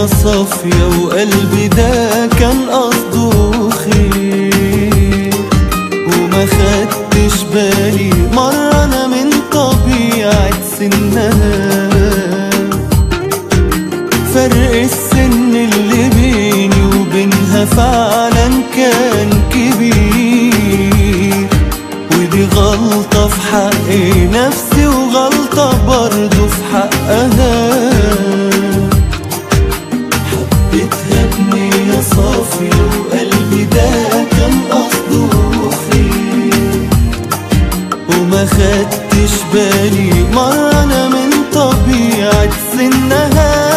نية صافية وقلبي ده كان قصده خير، وما خدتش بالي مرة أنا من طبيعة سنها. فرق السن اللي بيني وبينها فعلا كان كبير، ودي غلطة في حق نفسي وغلطة برضو في حقها. حبيتها بنية صافية وقلبي ده كان قصده خير، وما خدتش بالي مرة أنا من طبيعة سنها.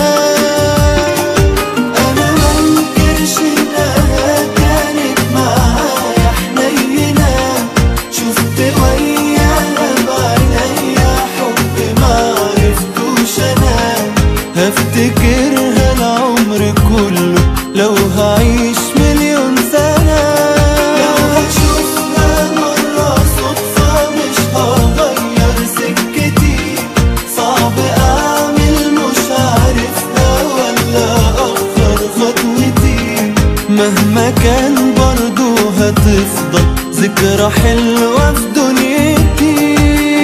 هفتكرها العمر كله لو هعيش مليون سنة. لو هشوفها مرة صدفة مش هغير سكتي، صعب أعمل مش عارفها ولا أخر خطوتي. مهما كان برضو هتفضل ذكرى حلوة في دنيتي.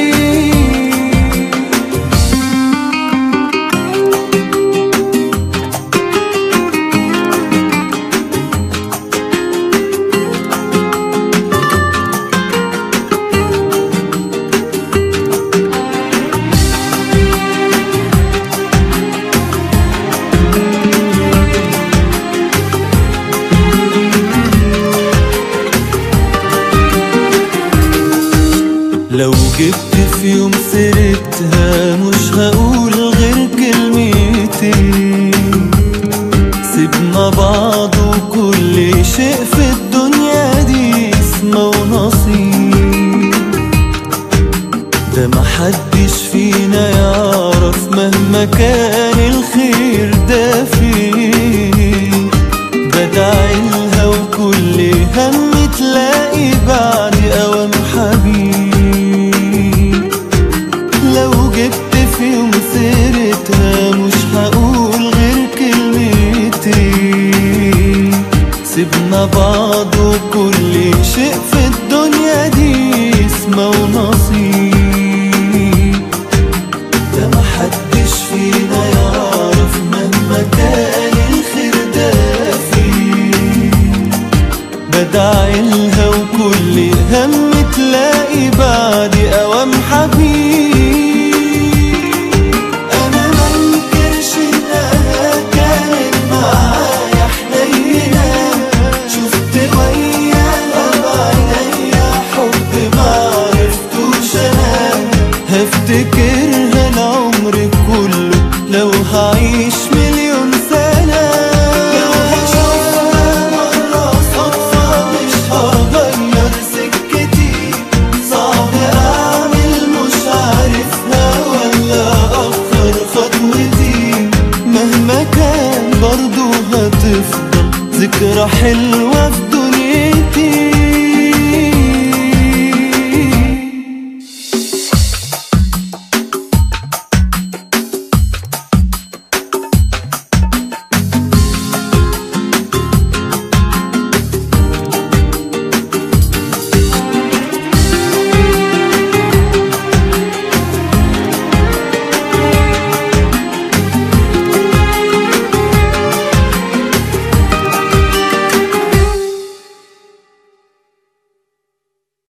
لو جبت في يوم سيرتها مش هقول غير كلمتين، سيبنا بعض وكل شيء في الدنيا دي اسمه ونصيب. ده محدش فينا يعرف مهما كان الخير ده فين. بدعيلها وكل هم تلاقي بعد أوام حبيب. لو جبت في يوم سيرتها مش هقول غير كلمتين، سيبنا بعض وكل شيء في الدنيا دي اسمه ونصيب. ده محدش فينا يعرف مهما كان الخير ده فين. بدعيلها وكل هم تلاقي بعد أوام حبيب. هفتكرها العمر كله لو هعيش مليون سنة. لو هشوفها مرة صدفة مش هغير سكتي، صعب أعمل مش عارفها ولا أخر خطوتي. مهما كان برضو هتفضل ذكرى حلوة